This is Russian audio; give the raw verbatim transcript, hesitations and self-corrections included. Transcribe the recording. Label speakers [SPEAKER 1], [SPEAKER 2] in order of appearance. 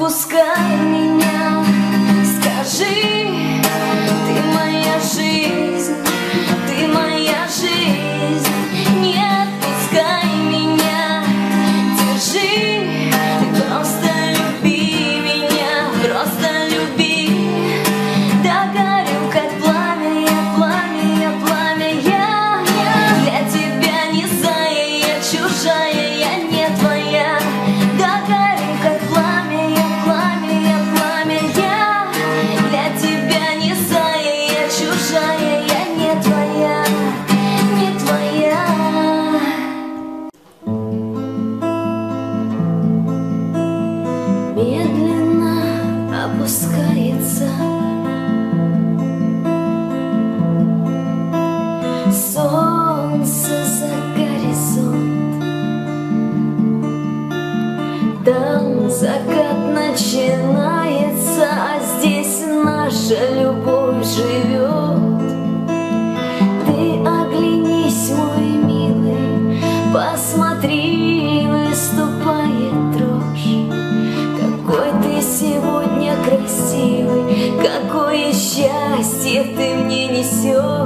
[SPEAKER 1] отпускай меня, скажи, ты моя жизнь, ты моя жизнь. Не отпускай меня, держи, ты просто люби меня, просто люби. Догорю, как пламя, я пламя, я пламя, я, я. Для тебя не зая, я чужая, я не твоя. Догорю, как пламя, я пламя, я пламя, я. Для тебя не зая, я чужая, я не твоя, не твоя. Медленно опускается солнце за горизонт, там закат начинается, а здесь наша любовь живет. Ты оглянись, мой милый, посмотри, выступает дрожь. Какой ты сегодня красивый, какое счастье ты мне несешь.